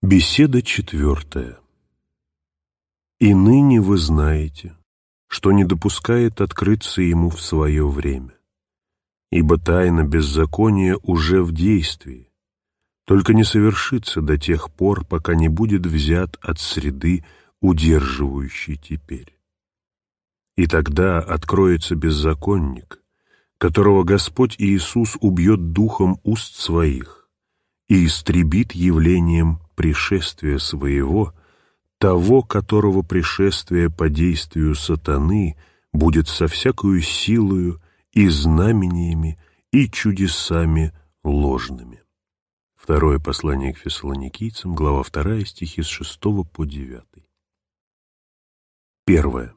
Беседа 4. «И ныне вы знаете, что не допускает открыться ему в свое время, ибо тайна беззакония уже в действии, только не совершится до тех пор, пока не будет взят от среды, удерживающей теперь. И тогда откроется беззаконник, которого Господь Иисус убьет духом уст своих и истребит явлением пришествия своего, того, которого пришествие по действию сатаны будет со всякою силою и знамениями и чудесами ложными». Второе послание к Фессалоникийцам, глава 2, стихи с 6 по 9. 1.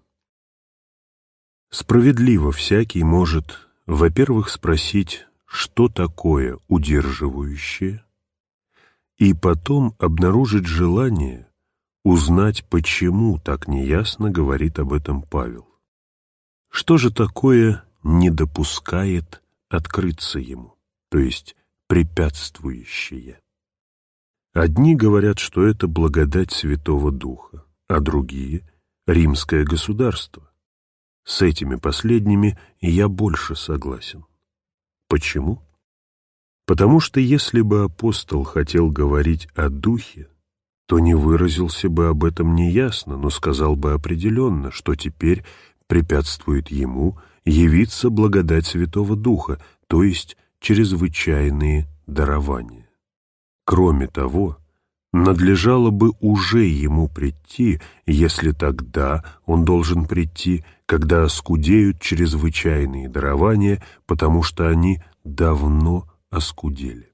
Справедливо всякий может, во-первых, спросить, что такое удерживающее, и потом обнаружить желание узнать, почему так неясно говорит об этом Павел. Что же такое не допускает открыться ему, то есть препятствующее? Одни говорят, что это благодать Святого Духа, а другие — римское государство. С этими последними я больше согласен. Почему? Потому что если бы апостол хотел говорить о Духе, то не выразился бы об этом неясно, но сказал бы определенно, что теперь препятствует ему явиться благодать Святого Духа, то есть чрезвычайные дарования. Кроме того, надлежало бы уже ему прийти, если тогда он должен прийти, когда оскудеют чрезвычайные дарования, потому что они давно оскудели.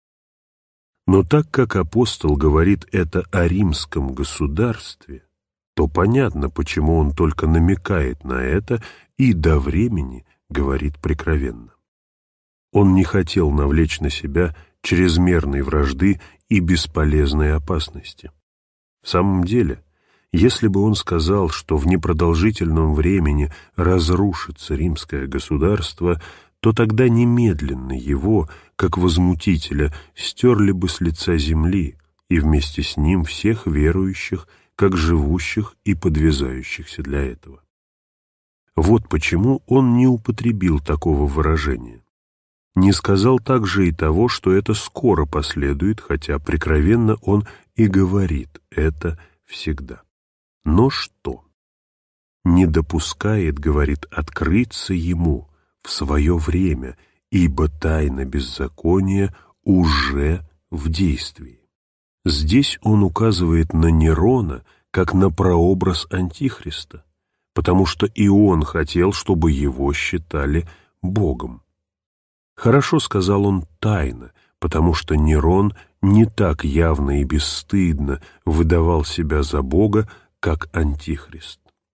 Но так как апостол говорит это о римском государстве, то понятно, почему он только намекает на это и до времени говорит прикровенно. Он не хотел навлечь на себя чрезмерной вражды и бесполезной опасности. В самом деле, если бы он сказал, что в непродолжительном времени разрушится римское государство, то тогда немедленно его, как возмутителя, стерли бы с лица земли, и вместе с ним всех верующих, как живущих и подвязающихся для этого. Вот почему он не употребил такого выражения. Не сказал также и того, что это скоро последует, хотя прикровенно он и говорит это всегда. Но что? Не допускает, говорит, открыться ему в свое время, ибо тайна беззакония уже в действии. Здесь он указывает на Нерона как на прообраз Антихриста, потому что и он хотел, чтобы его считали Богом. Хорошо, сказал он, тайна, потому что Нерон не так явно и бесстыдно выдавал себя за Бога, как Антихрист.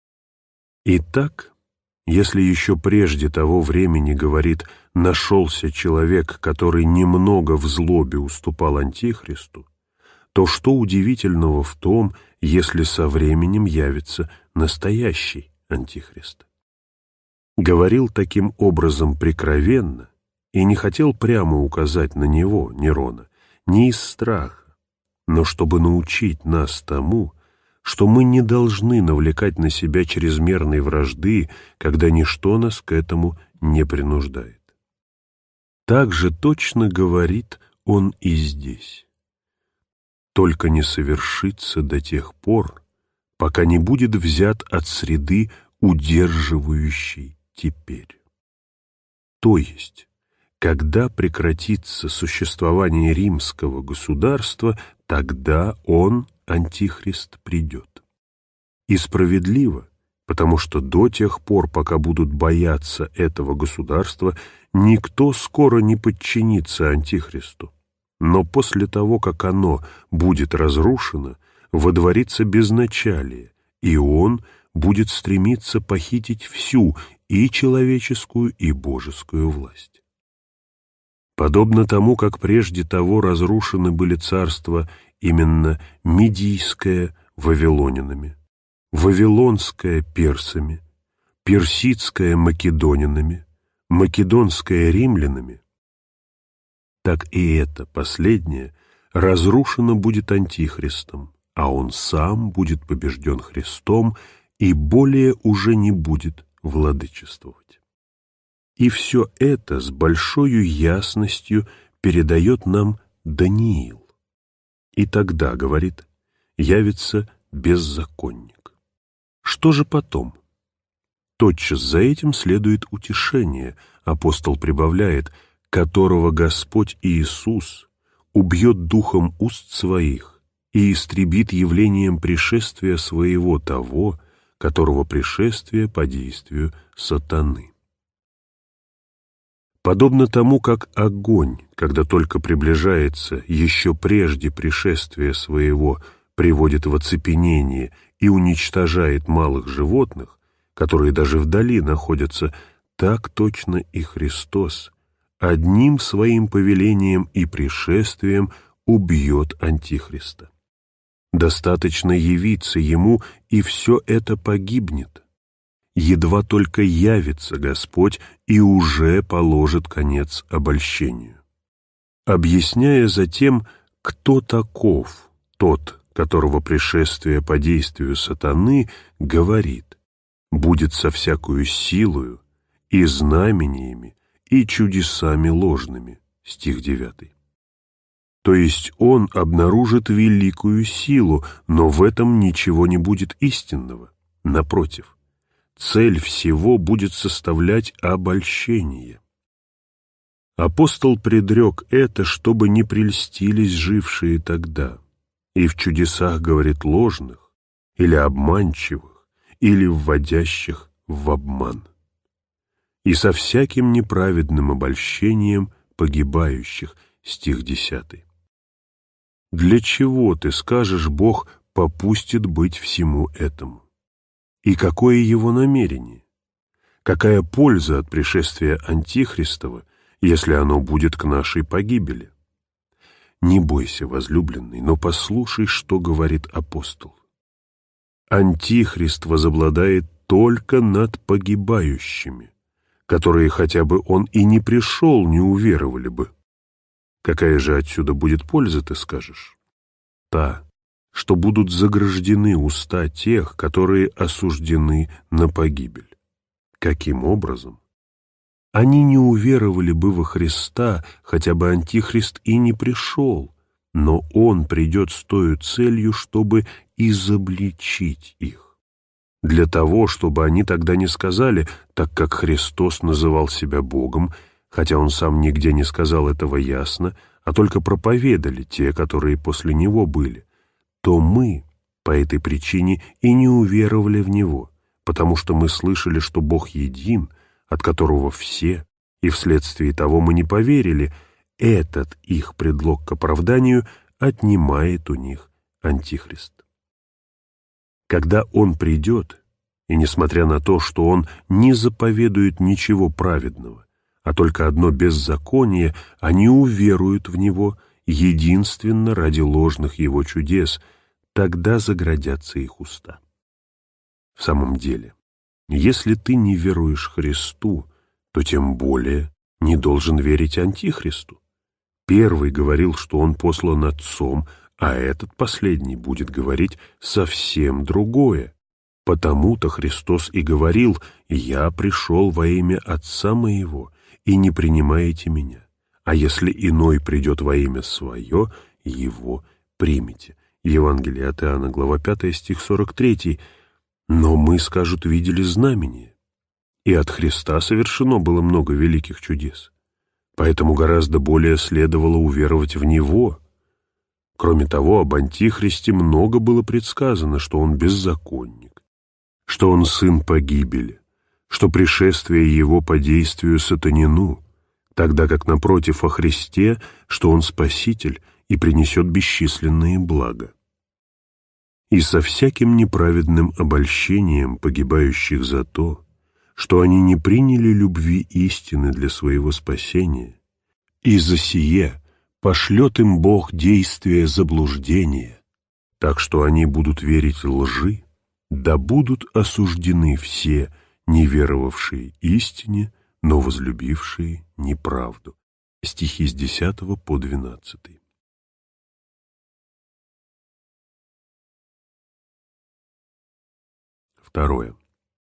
Итак, если еще прежде того времени, говорит, нашелся человек, который немного в злобе уступал Антихристу, то что удивительного в том, если со временем явится настоящий Антихрист? Говорил таким образом прикровенно и не хотел прямо указать на него, Нерона, не из страха, но чтобы научить нас тому, что мы не должны навлекать на себя чрезмерной вражды, когда ничто нас к этому не принуждает. Так же точно говорит он и здесь. Только не совершится до тех пор, пока не будет взят от среды, удерживающей теперь. То есть, когда прекратится существование римского государства, тогда он, Антихрист, придет. И справедливо, потому что до тех пор, пока будут бояться этого государства, никто скоро не подчинится Антихристу. Но после того, как оно будет разрушено, водворится безначалие, и он будет стремиться похитить всю и человеческую, и божескую власть. Подобно тому, как прежде того разрушены были царства именно Медийское вавилонянами, Вавилонское персами, Персидское македонянами, Македонское римлянами, так и это последнее разрушено будет Антихристом, а он сам будет побежден Христом и более уже не будет владычествовать. И все это с большой ясностью передает нам Даниил. И тогда, говорит, явится беззаконник. Что же потом? Тотчас за этим следует утешение, апостол прибавляет, которого Господь Иисус убьет духом уст своих и истребит явлением пришествия своего того, которого пришествие по действию сатаны. Подобно тому, как огонь, когда только приближается, еще прежде пришествия своего, приводит в оцепенение и уничтожает малых животных, которые даже вдали находятся, так точно и Христос одним своим повелением и пришествием убьет Антихриста. Достаточно явиться ему, и все это погибнет. Едва только явится Господь, и уже положит конец обольщению. Объясняя затем, кто таков тот, которого пришествие по действию сатаны, говорит, будет со всякою силою и знамениями и чудесами ложными. Стих 9. То есть он обнаружит великую силу, но в этом ничего не будет истинного. Напротив, цель всего будет составлять обольщение. Апостол предрек это, чтобы не прельстились жившие тогда, и в чудесах говорит ложных, или обманчивых, или вводящих в обман. И со всяким неправедным обольщением погибающих. Стих 10. Для чего, ты скажешь, Бог попустит быть всему этому? И какое его намерение? Какая польза от пришествия Антихристова, если оно будет к нашей погибели? Не бойся, возлюбленный, но послушай, что говорит апостол. Антихрист возобладает только над погибающими, которые хотя бы он и не пришел, не уверовали бы. Какая же отсюда будет польза, ты скажешь? Та, что будут заграждены уста тех, которые осуждены на погибель. Каким образом? Они не уверовали бы во Христа, хотя бы Антихрист и не пришел, но Он придет с той целью, чтобы изобличить их. Для того, чтобы они тогда не сказали, так как Христос называл себя Богом, хотя Он сам нигде не сказал этого ясно, а только проповедали те, которые после Него были, то мы по этой причине и не уверовали в Него, потому что мы слышали, что Бог един, от которого все, и вследствие того мы не поверили. Этот их предлог к оправданию отнимает у них Антихрист. Когда Он придет, и несмотря на то, что Он не заповедует ничего праведного, а только одно беззаконие, они уверуют в Него единственно ради ложных Его чудес, тогда заградятся их уста. В самом деле, если ты не веруешь Христу, то тем более не должен верить Антихристу. Первый говорил, что он послан Отцом, а этот последний будет говорить совсем другое. Потому-то Христос и говорил: «Я пришел во имя Отца моего, и не принимаете меня. А если иной придет во имя свое, его примите». Евангелие от Иоанна, глава 5, стих 43. Но мы, скажут, видели знамения, и от Христа совершено было много великих чудес. Поэтому гораздо более следовало уверовать в Него. Кроме того, об Антихристе много было предсказано, что он беззаконник, что он сын погибели, что пришествие его по действию сатанину, тогда как, напротив, о Христе, что он спаситель и принесет бесчисленные блага. И со всяким неправедным обольщением погибающих за то, что они не приняли любви истины для своего спасения, и за сие пошлет им Бог действие заблуждения, так что они будут верить лжи, да будут осуждены все, не веровавшие истине, но возлюбившие неправду. Стихи с 10 по 12. Второе.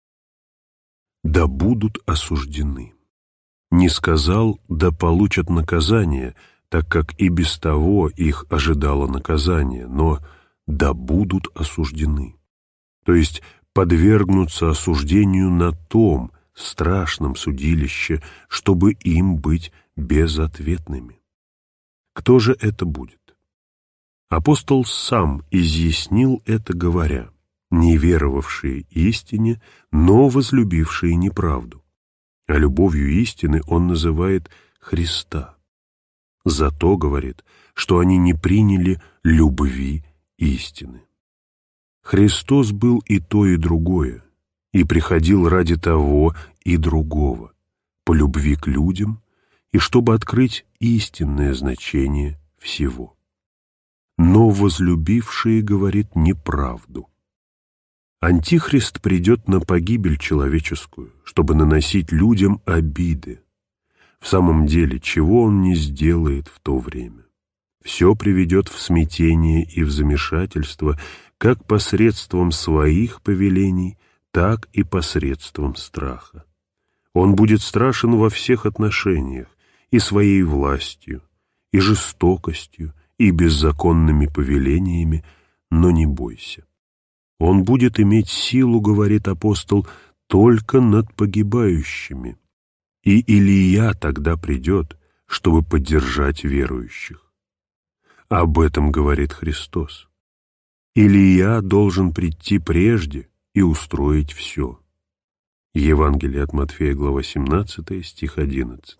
Да будут осуждены. Не сказал, да получат наказание, так как и без того их ожидало наказание, но да будут осуждены. То есть подвергнутся осуждению на том страшном судилище, чтобы им быть безответными. Кто же это будет? Апостол сам изъяснил это, говоря: не веровавшие истине, но возлюбившие неправду. А любовью истины он называет Христа. Зато, говорит, что они не приняли любви истины. Христос был и то, и другое, и приходил ради того и другого, по любви к людям, и чтобы открыть истинное значение всего. Но возлюбившие, говорит, неправду. Антихрист придет на погибель человеческую, чтобы наносить людям обиды. В самом деле, чего он не сделает в то время? Все приведет в смятение и в замешательство, как посредством своих повелений, так и посредством страха. Он будет страшен во всех отношениях, и своей властью, и жестокостью, и беззаконными повелениями, но не бойся. Он будет иметь силу, говорит апостол, только над погибающими. И Илия тогда придет, чтобы поддержать верующих. Об этом говорит Христос. Илия должен прийти прежде и устроить все. Евангелие от Матфея, глава 17, стих 11.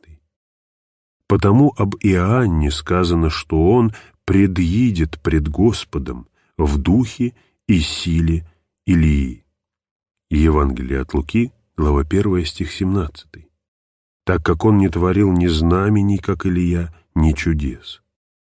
Потому об Иоанне сказано, что он предъедет пред Господом в духе и силе Илии. Евангелие от Луки, глава 1, стих 17. Так как он не творил ни знамений, как Илия, ни чудес.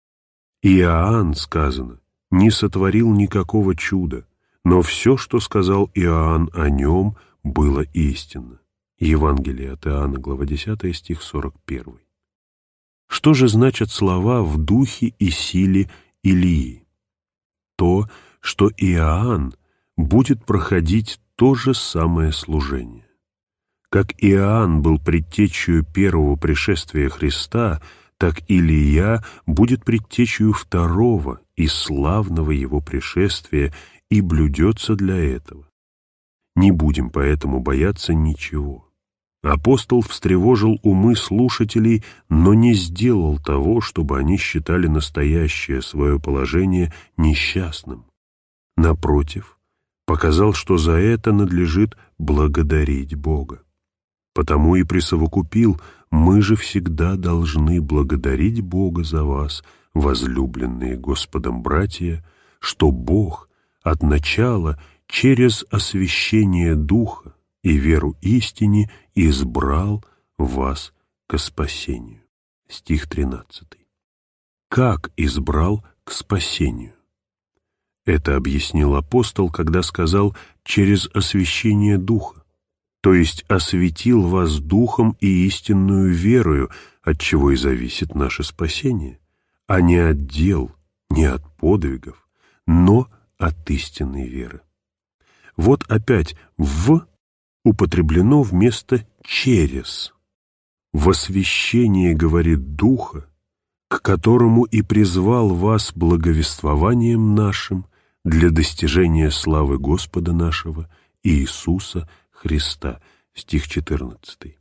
Иоанн, сказано, не сотворил никакого чуда, но все, что сказал Иоанн о нем, было истинно. Евангелие от Иоанна, глава 10, стих 41. Что же значат слова «в духе и силе Илии»? То, что Иоанн будет проходить то же самое служение. Как Иоанн был предтечею первого пришествия Христа, так Илия будет предтечею второго и славного его пришествия и блюдется для этого. Не будем поэтому бояться ничего. Апостол встревожил умы слушателей, но не сделал того, чтобы они считали настоящее свое положение несчастным. Напротив, показал, что за это надлежит благодарить Бога. Потому и присовокупил: мы же всегда должны благодарить Бога за вас, возлюбленные Господом братья, что Бог от начала через освящение Духа и веру истине избрал вас ко спасению. Стих 13. Как избрал к спасению? Это объяснил апостол, когда сказал «через освящение Духа», то есть осветил вас Духом и истинную верою, от чего и зависит наше спасение, а не от дел, не от подвигов, но от истинной веры. Вот опять «в» употреблено вместо «через». В освящение, говорит, Духа, к которому и призвал вас благовествованием нашим для достижения славы Господа нашего Иисуса Христа. Стих 14.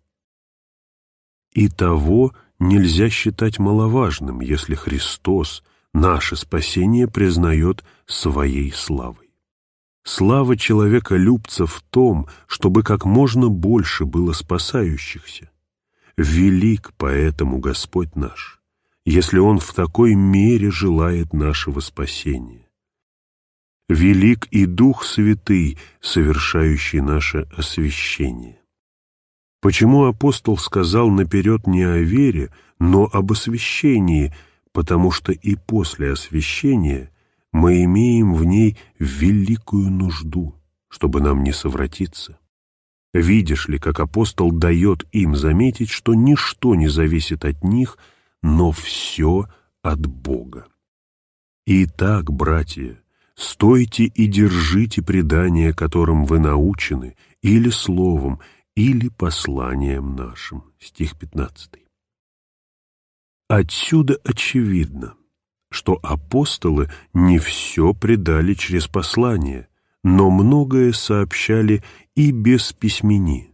И того нельзя считать маловажным, если Христос наше спасение признает своей славой. Слава человека-любца в том, чтобы как можно больше было спасающихся. Велик поэтому Господь наш, если Он в такой мере желает нашего спасения. Велик и Дух Святый, совершающий наше освящение. Почему апостол сказал наперед не о вере, но об освящении? Потому что и после освящения мы имеем в ней великую нужду, чтобы нам не совратиться. Видишь ли, как апостол дает им заметить, что ничто не зависит от них, но все от Бога. Итак, братья, стойте и держите предание, которым вы научены, или словом, или посланием нашим». Стих 15. Отсюда очевидно, что апостолы не все предали через послание, но многое сообщали и без письмени.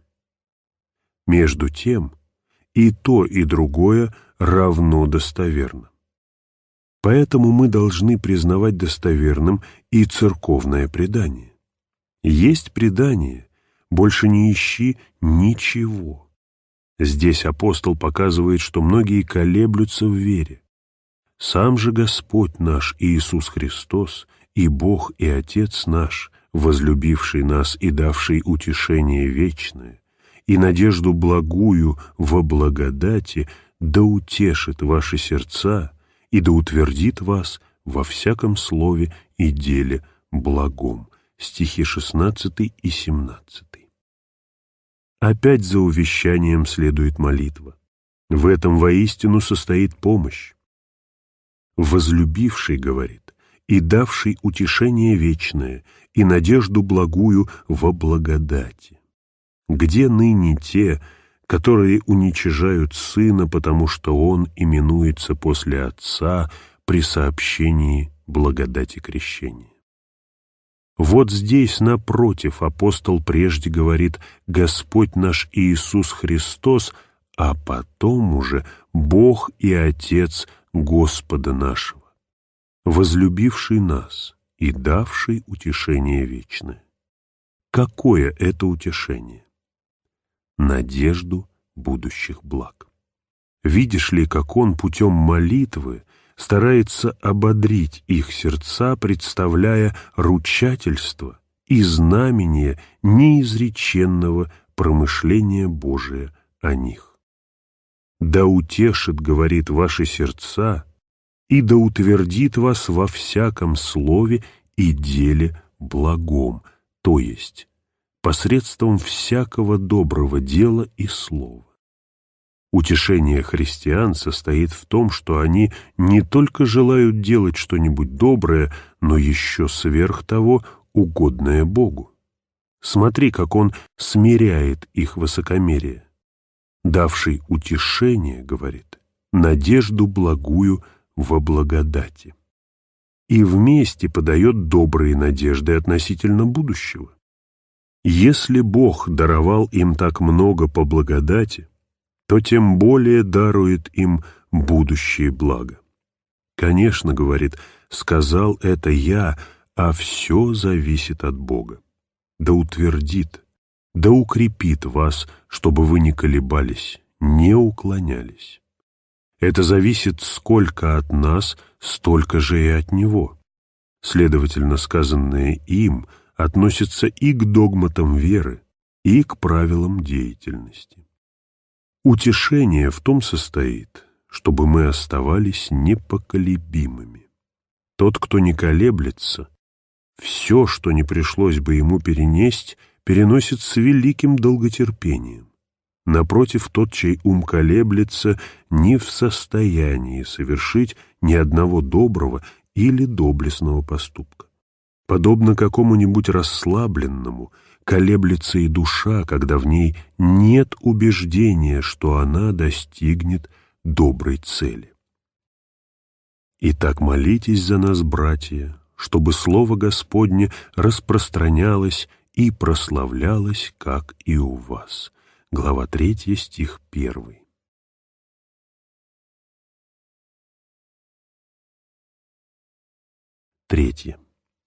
Между тем, и то, и другое равно достоверно. Поэтому мы должны признавать достоверным и церковное предание. Есть предание, больше не ищи ничего. Здесь апостол показывает, что многие колеблются в вере. Сам же Господь наш Иисус Христос, и Бог, и Отец наш, возлюбивший нас и давший утешение вечное, и надежду благую во благодати, да утешит ваши сердца и да утвердит вас во всяком слове и деле благом. Стихи 16 и 17. Опять за увещанием следует молитва. В этом воистину состоит помощь. «Возлюбивший, — говорит, — и давший утешение вечное и надежду благую во благодати. Где ныне те, которые уничижают Сына, потому что Он именуется после Отца при сообщении благодати крещения?» Вот здесь, напротив, апостол прежде говорит «Господь наш Иисус Христос», а потом уже «Бог и Отец Господа нашего, возлюбивший нас и давший утешение вечное». Какое это утешение? Надежду будущих благ. Видишь ли, как он путем молитвы старается ободрить их сердца, представляя ручательство и знамение неизреченного промышления Божия о них. «Да утешит, — говорит, — ваши сердца, и да утвердит вас во всяком слове и деле благом», то есть посредством всякого доброго дела и слова. Утешение христиан состоит в том, что они не только желают делать что-нибудь доброе, но еще сверх того угодное Богу. Смотри, как Он смиряет их высокомерие. «Давший утешение, — говорит, — надежду благую во благодати». И вместе подает добрые надежды относительно будущего. Если Бог даровал им так много по благодати, то тем более дарует им будущее благо. Конечно, говорит, сказал это я, а все зависит от Бога. Да утвердит, да укрепит вас, чтобы вы не колебались, не уклонялись. Это зависит сколько от нас, столько же и от Него. Следовательно, сказанное им относится и к догматам веры, и к правилам деятельности. Утешение в том состоит, чтобы мы оставались непоколебимыми. Тот, кто не колеблется, все, что не пришлось бы ему перенесть, переносит с великим долготерпением. Напротив, тот, чей ум колеблется, не в состоянии совершить ни одного доброго или доблестного поступка. Подобно какому-нибудь расслабленному, колеблется и душа, когда в ней нет убеждения, что она достигнет доброй цели. Итак, молитесь за нас, братья, чтобы Слово Господне распространялось и прославлялось, как и у вас. Глава 3, стих 1. Третье.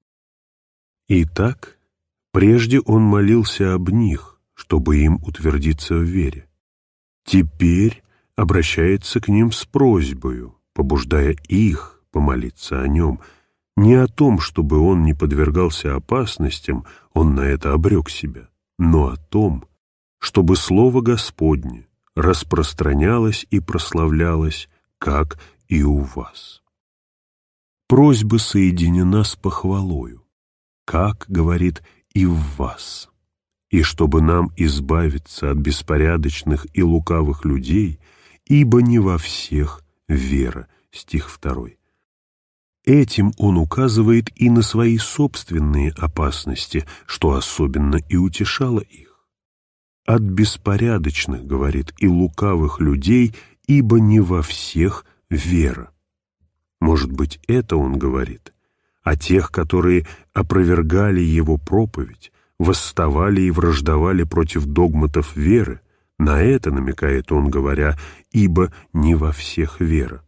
Итак, прежде он молился об них, чтобы им утвердиться в вере. Теперь обращается к ним с просьбою, побуждая их помолиться о нем. Не о том, чтобы он не подвергался опасностям, он на это обрек себя, но о том, чтобы Слово Господне распространялось и прославлялось, как и у вас. Просьба соединена с похвалою, как, говорит, и в вас, и чтобы нам избавиться от беспорядочных и лукавых людей, ибо не во всех вера. Стих 2. Этим он указывает и на свои собственные опасности, что особенно и утешало их. «От беспорядочных, — говорит, — и лукавых людей, ибо не во всех вера». Может быть, это он говорит о тех, которые опровергали его проповедь, восставали и враждовали против догматов веры. На это намекает он, говоря: «ибо не во всех вера».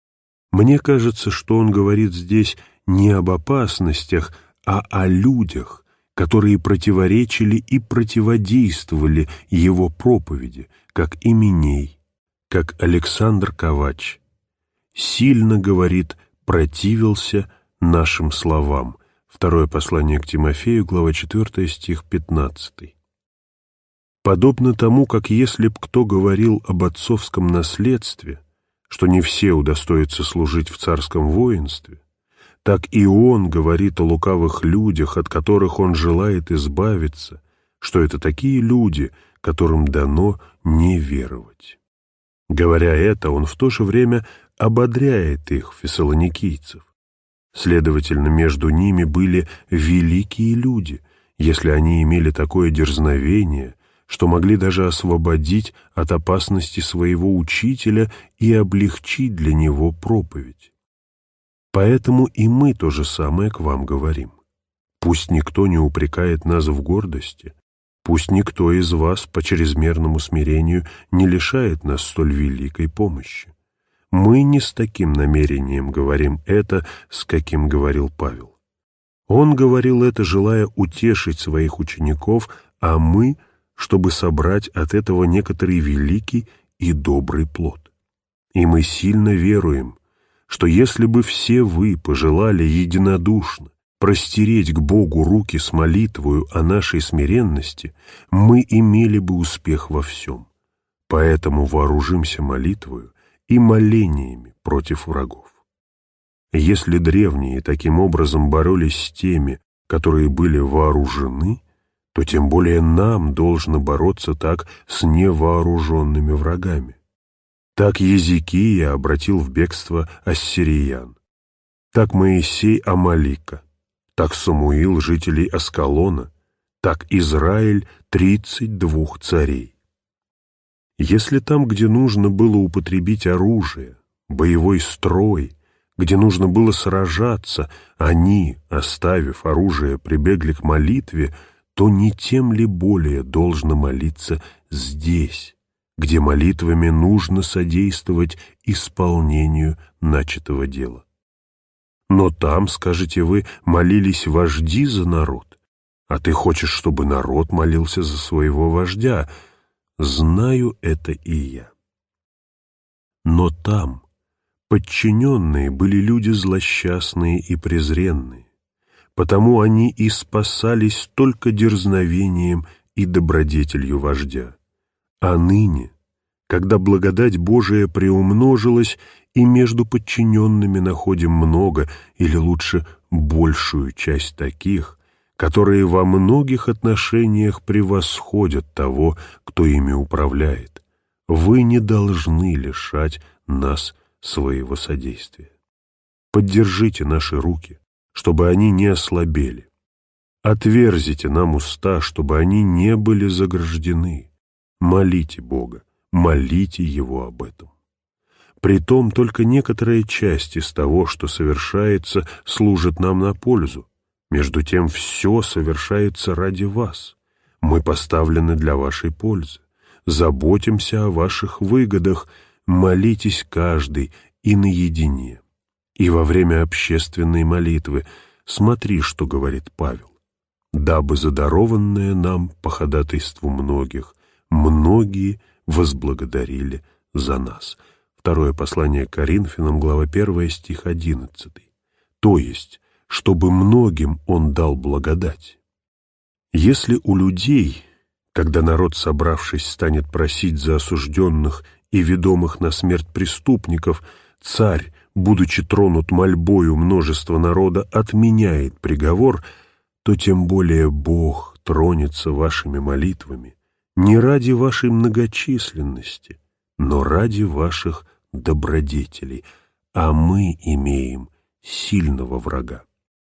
Мне кажется, что он говорит здесь не об опасностях, а о людях, которые противоречили и противодействовали его проповеди, как Именей, как Александр Ковач. Сильно, говорит, противился нашим словам. Второе послание к Тимофею, глава 4, стих 15. Подобно тому, как если б кто говорил об отцовском наследстве, что не все удостоятся служить в царском воинстве, так и он говорит о лукавых людях, от которых он желает избавиться, что это такие люди, которым дано не веровать. Говоря это, он в то же время ободряет их, фессалоникийцев. Следовательно, между ними были великие люди, если они имели такое дерзновение, что могли даже освободить от опасности своего учителя и облегчить для него проповедь. Поэтому и мы то же самое к вам говорим. Пусть никто не упрекает нас в гордости, пусть никто из вас по чрезмерному смирению не лишает нас столь великой помощи. Мы не с таким намерением говорим это, с каким говорил Павел. Он говорил это, желая утешить своих учеников, а мы — чтобы собрать от этого некоторый великий и добрый плод. И мы сильно веруем, что если бы все вы пожелали единодушно простереть к Богу руки с молитвою о нашей смиренности, мы имели бы успех во всем. Поэтому вооружимся молитвою и молениями против врагов. Если древние таким образом боролись с теми, которые были вооружены, то тем более нам должно бороться так с невооруженными врагами. Так Езекия обратил в бегство ассириян, так Моисей Амалика, так Самуил жителей Аскалона, так Израиль 32 царей. Если там, где нужно было употребить оружие, боевой строй, где нужно было сражаться, они, оставив оружие, прибегли к молитве, то не тем ли более должно молиться здесь, где молитвами нужно содействовать исполнению начатого дела? Но там, скажете вы, молились вожди за народ, а ты хочешь, чтобы народ молился за своего вождя. Знаю это и я. Но там подчиненные были люди злосчастные и презренные, потому они и спасались только дерзновением и добродетелью вождя. А ныне, когда благодать Божия приумножилась, и между подчиненными находим много, или лучше большую часть таких, которые во многих отношениях превосходят того, кто ими управляет, вы не должны лишать нас своего содействия. Поддержите наши руки, чтобы они не ослабели. Отверзите нам уста, чтобы они не были заграждены. Молите Бога, молите Его об этом. Притом только некоторая часть из того, что совершается, служит нам на пользу. Между тем все совершается ради вас. Мы поставлены для вашей пользы. Заботимся о ваших выгодах, молитесь каждый и наедине. И во время общественной молитвы смотри, что говорит Павел. Дабы задарованное нам по ходатайству многих, многие возблагодарили за нас. Второе послание к Коринфянам, глава 1, стих 11. То есть, чтобы многим он дал благодать. Если у людей, когда народ, собравшись, станет просить за осужденных и ведомых на смерть преступников, царь, будучи тронут мольбою множества народа, отменяет приговор, то тем более Бог тронется вашими молитвами не ради вашей многочисленности, но ради ваших добродетелей, а мы имеем сильного врага.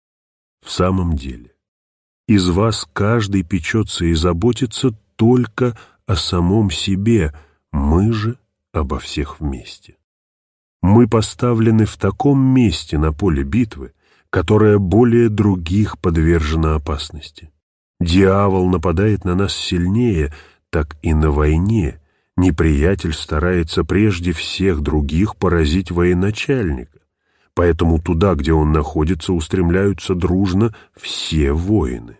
В самом деле, из вас каждый печется и заботится только о самом себе, мы же обо всех вместе. Мы поставлены в таком месте на поле битвы, которое более других подвержено опасности. Дьявол нападает на нас сильнее, так и на войне неприятель старается прежде всех других поразить военачальника, поэтому туда, где он находится, устремляются дружно все воины.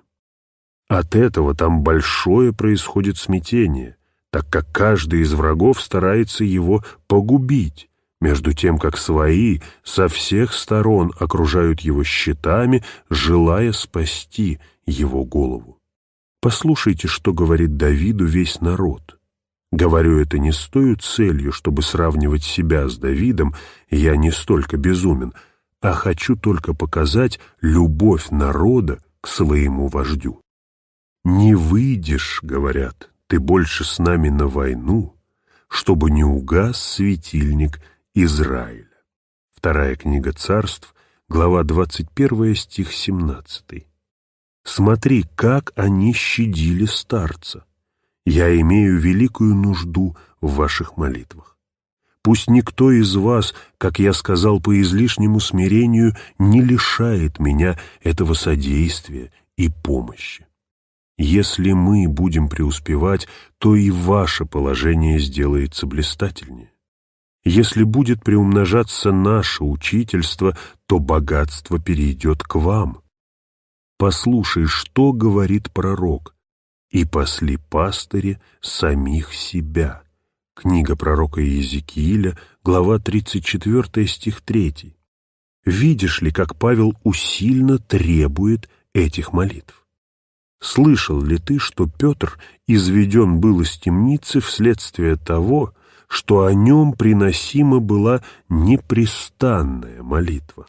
От этого там большое происходит смятение, так как каждый из врагов старается его погубить, между тем как свои со всех сторон окружают его щитами, желая спасти его голову. Послушайте, что говорит Давиду весь народ. Говорю это не с той целью, чтобы сравнивать себя с Давидом, я не столько безумен, а хочу только показать любовь народа к своему вождю. «Не выйдешь, — говорят, — ты больше с нами на войну, чтобы не угас светильник Израиля». Вторая книга Царств, глава 21, стих 17. «Смотри, как они щадили старца. Я имею великую нужду в ваших молитвах. Пусть никто из вас, как я сказал, по излишнему смирению не лишает меня этого содействия и помощи. Если мы будем преуспевать, то и ваше положение сделается блистательнее. Если будет приумножаться наше учительство, то богатство перейдет к вам. Послушай, что говорит пророк: «И пасли пастыри самих себя». Книга пророка Иезекииля, глава 34, стих 3. Видишь ли, как Павел усильно требует этих молитв? Слышал ли ты, что Петр изведен был из темницы вследствие того, что о нем приносима была непрестанная молитва?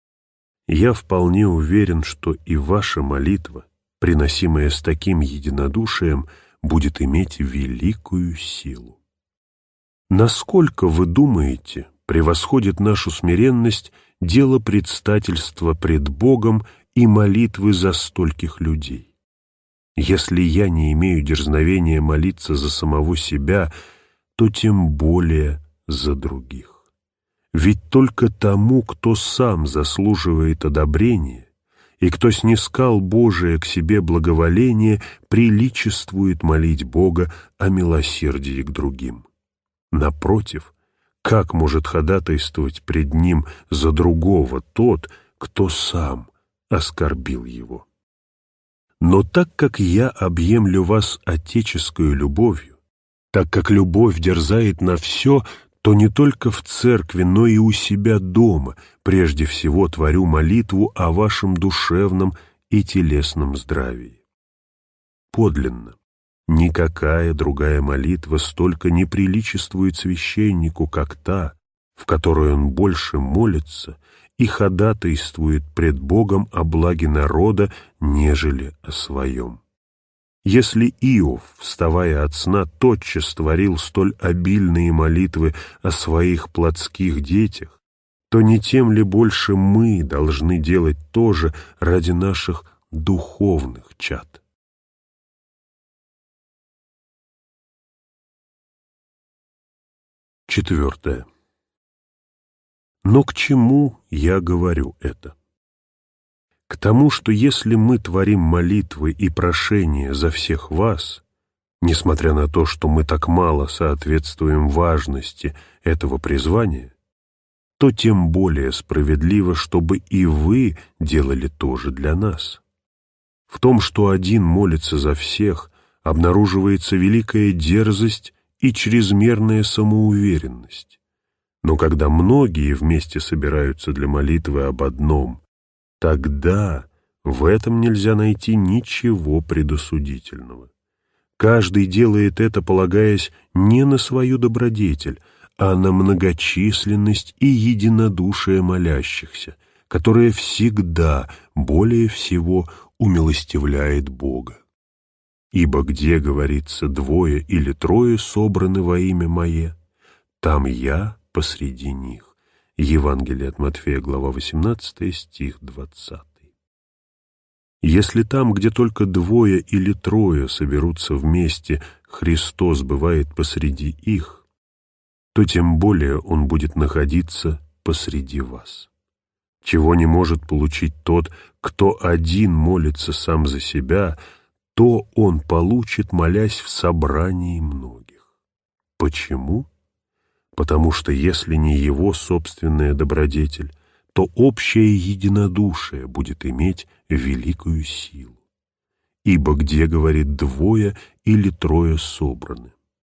Я вполне уверен, что и ваша молитва, приносимая с таким единодушием, будет иметь великую силу. Насколько, вы думаете, превосходит нашу смиренность дело предстательства пред Богом и молитвы за стольких людей? Если я не имею дерзновения молиться за самого себя, то тем более за других. Ведь только тому, кто сам заслуживает одобрения, и кто снискал Божие к себе благоволение, приличествует молить Бога о милосердии к другим. Напротив, как может ходатайствовать пред Ним за другого тот, кто сам оскорбил его? Но так как я объемлю вас отеческою любовью, так как любовь дерзает на все, то не только в церкви, но и у себя дома прежде всего творю молитву о вашем душевном и телесном здравии. Подлинно, никакая другая молитва столько не приличествует священнику, как та, в которой он больше молится и ходатайствует пред Богом о благе народа, нежели о своем. Если Иов, вставая от сна, тотчас творил столь обильные молитвы о своих плотских детях, то не тем ли больше мы должны делать то же ради наших духовных чад? Четвертое. Но к чему я говорю это? К тому, что если мы творим молитвы и прошения за всех вас, несмотря на то, что мы так мало соответствуем важности этого призвания, то тем более справедливо, чтобы и вы делали то же для нас. В том, что один молится за всех, обнаруживается великая дерзость и чрезмерная самоуверенность. Но когда многие вместе собираются для молитвы об одном, тогда в этом нельзя найти ничего предосудительного. Каждый делает это, полагаясь не на свою добродетель, а на многочисленность и единодушие молящихся, которое всегда более всего умилостивляет Бога. Ибо где, говорится, двое или трое собраны во имя Мое, там Я посреди них. Евангелие от Матфея, глава 18, стих 20. Если там, где только двое или трое соберутся вместе, Христос бывает посреди их, то тем более Он будет находиться посреди вас. Чего не может получить тот, кто один молится сам за себя, то он получит, молясь в собрании многих. Почему? Потому что если не его собственная добродетель, то общее единодушие будет иметь великую силу. Ибо где, говорит, двое или трое собраны?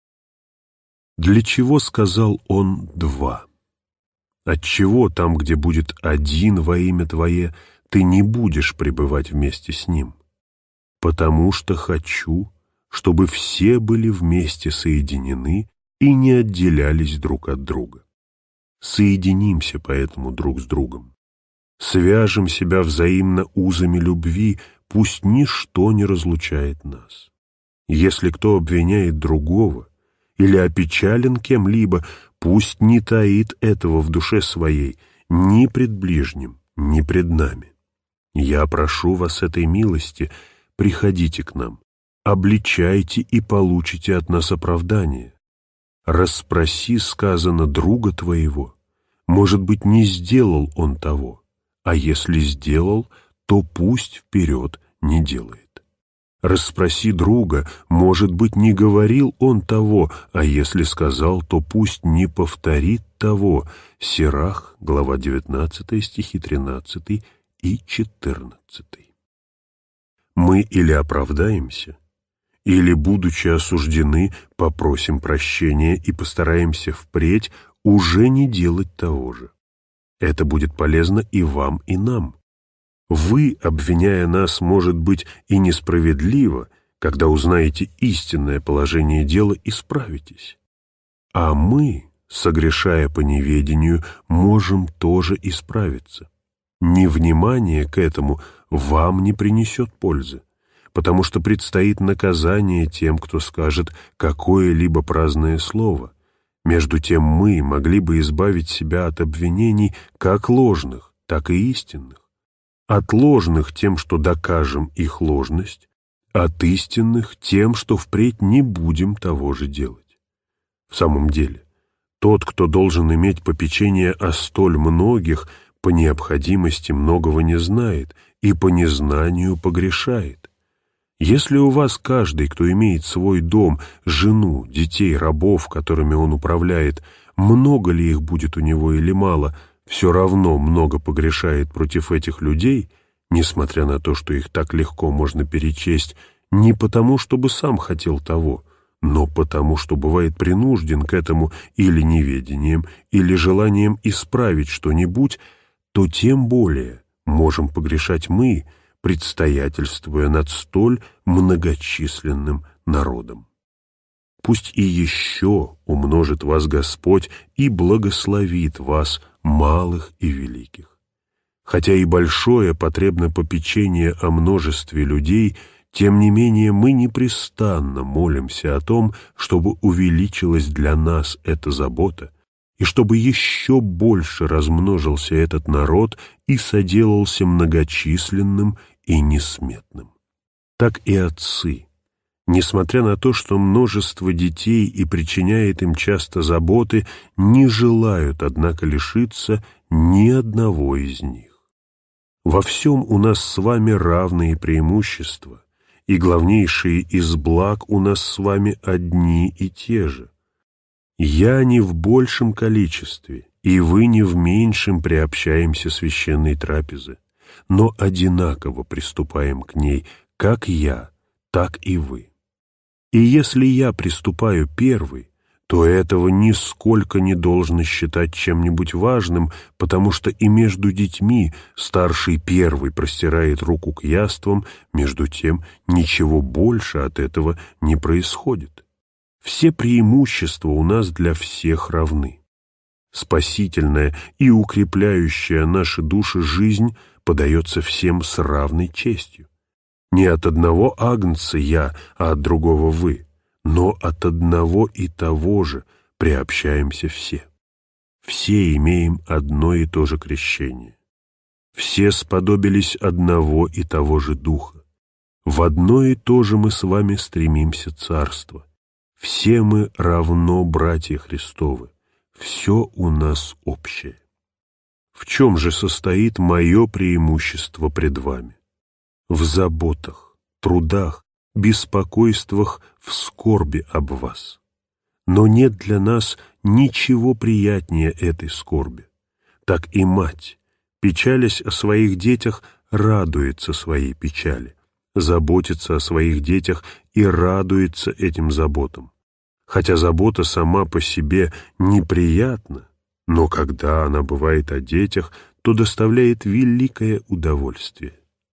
Для чего, сказал он, два? Отчего там, где будет один во имя Твое, ты не будешь пребывать вместе с ним? Потому что хочу, чтобы все были вместе соединены и не отделялись друг от друга. Соединимся поэтому друг с другом. Свяжем себя взаимно узами любви, пусть ничто не разлучает нас. Если кто обвиняет другого или опечален кем-либо, пусть не таит этого в душе своей ни пред ближним, ни пред нами. Я прошу вас этой милости, приходите к нам, обличайте и получите от нас оправдание. Расспроси, сказано, друга твоего. Может быть, не сделал он того, а если сделал, то пусть вперед не делает. Расспроси друга, может быть, не говорил он того, а если сказал, то пусть не повторит того. Сирах, глава 19, стихи 13 и 14. Мы или оправдаемся, или, будучи осуждены, попросим прощения и постараемся впредь уже не делать того же. Это будет полезно и вам, и нам. Вы, обвиняя нас, может быть, и несправедливо, когда узнаете истинное положение дела, исправитесь. А мы, согрешая по неведению, можем тоже исправиться. Невнимание к этому вам не принесет пользы, потому что предстоит наказание тем, кто скажет какое-либо праздное слово. Между тем мы могли бы избавить себя от обвинений как ложных, так и истинных. От ложных тем, что докажем их ложность, от истинных тем, что впредь не будем того же делать. В самом деле, тот, кто должен иметь попечение о столь многих, по необходимости многого не знает и по незнанию погрешает. Если у вас каждый, кто имеет свой дом, жену, детей, рабов, которыми он управляет, много ли их будет у него или мало, все равно много погрешает против этих людей, несмотря на то, что их так легко можно перечесть, не потому, чтобы сам хотел того, но потому, что бывает принужден к этому или неведением, или желанием исправить что-нибудь, то тем более можем погрешать мы, предстоятельствуя над столь многочисленным народом. Пусть и еще умножит вас Господь и благословит вас, малых и великих. Хотя и большое потребно попечение о множестве людей, тем не менее мы непрестанно молимся о том, чтобы увеличилась для нас эта забота, и чтобы еще больше размножился этот народ и соделался многочисленным и несметным. Так и отцы, несмотря на то, что множество детей и причиняет им часто заботы, не желают, однако, лишиться ни одного из них. Во всем у нас с вами равные преимущества, и главнейшие из благ у нас с вами одни и те же. Я не в большем количестве, и вы не в меньшем приобщаемся священной трапезы, но одинаково приступаем к ней, как я, так и вы. И если я приступаю первый, то этого нисколько не должно считать чем-нибудь важным, потому что и между детьми старший первый простирает руку к яствам, между тем ничего больше от этого не происходит. Все преимущества у нас для всех равны. Спасительная и укрепляющая наши души жизнь подается всем с равной честью. Не от одного агнца я, а от другого вы, но от одного и того же приобщаемся все. все имеем одно и то же крещение. Все сподобились одного и того же Духа. В одно и то же мы с вами стремимся царство. Все мы равно братья Христовы. Все у нас общее. В чем же состоит мое преимущество пред вами? В заботах, трудах, беспокойствах, в скорби об вас. Но нет для нас ничего приятнее этой скорби. Так и мать, печалясь о своих детях, радуется своей печали, заботится о своих детях и радуется этим заботам. Хотя забота сама по себе неприятна, но когда она бывает о детях, то доставляет великое удовольствие.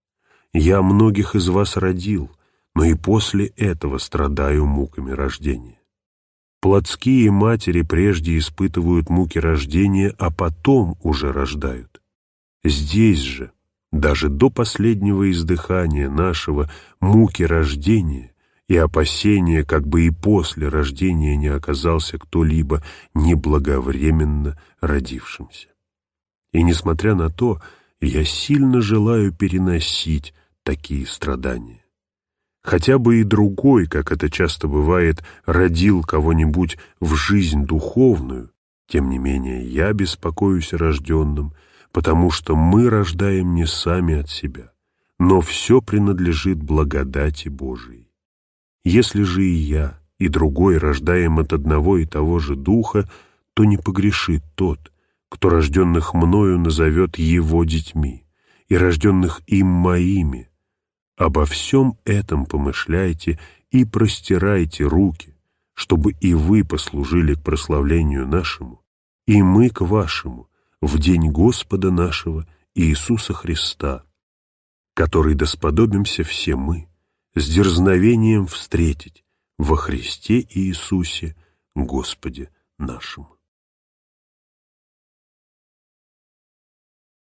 Я многих из вас родил, но и после этого страдаю муками рождения. Плотские матери прежде испытывают муки рождения, а потом уже рождают. Здесь же, даже до последнего издыхания нашего, муки рождения и опасения, как бы и после рождения не оказался кто-либо неблаговременно родившимся. И несмотря на то, я сильно желаю переносить такие страдания. Хотя бы и другой, как это часто бывает, родил кого-нибудь в жизнь духовную, тем не менее я беспокоюсь о рожденном, потому что мы рождаем не сами от себя, но все принадлежит благодати Божией. Если же и я, и другой рождаем от одного и того же Духа, то не погрешит тот, кто рожденных мною назовет его детьми, и рожденных им моими. Обо всем этом помышляйте и простирайте руки, чтобы и вы послужили к прославлению нашему, и мы к вашему, в день Господа нашего Иисуса Христа, который досподобимся все мы с дерзновением встретить во Христе Иисусе Господе нашему.